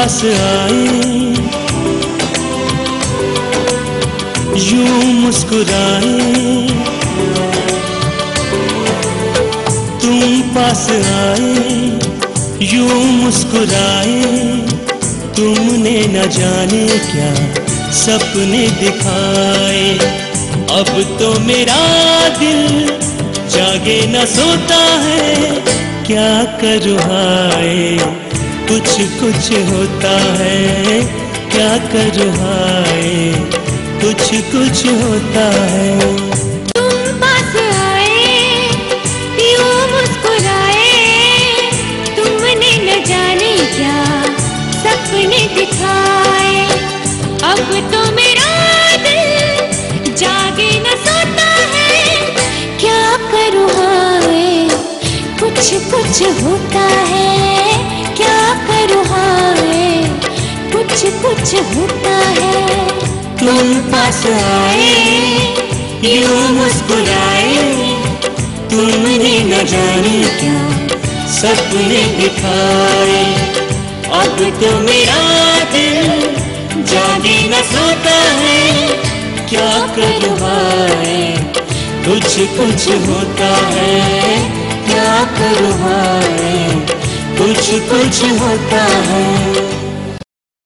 पास आए, यूं मुस्कुराए, तुम पास आए, यूं मुस्कुराए, तुमने न जाने क्या सपने दिखाए। अब तो मेरा दिल जागे न सोता है, क्या करूँ हाय कुछ कुछ होता है, क्या करूँ हाय कुछ कुछ होता है। तुम पास आए, यूं मुस्कुराए, तुमने न जाने क्या सपने दिखाए। अब तो मेरा दिल जागे न सोता है, क्या करूँ हाय कुछ कुछ होता है, क्या करूँ हाय कुछ कुछ होता है। तुम पास आए, यूं मुस्कुराए, तुमने न जाने क्या सपने दिखाए। अब तो मेरा दिल जागे न सोता है, क्या करूँ हाय कुछ कुछ होता है, क्या करूँ हाय कुछ कुछ होता है।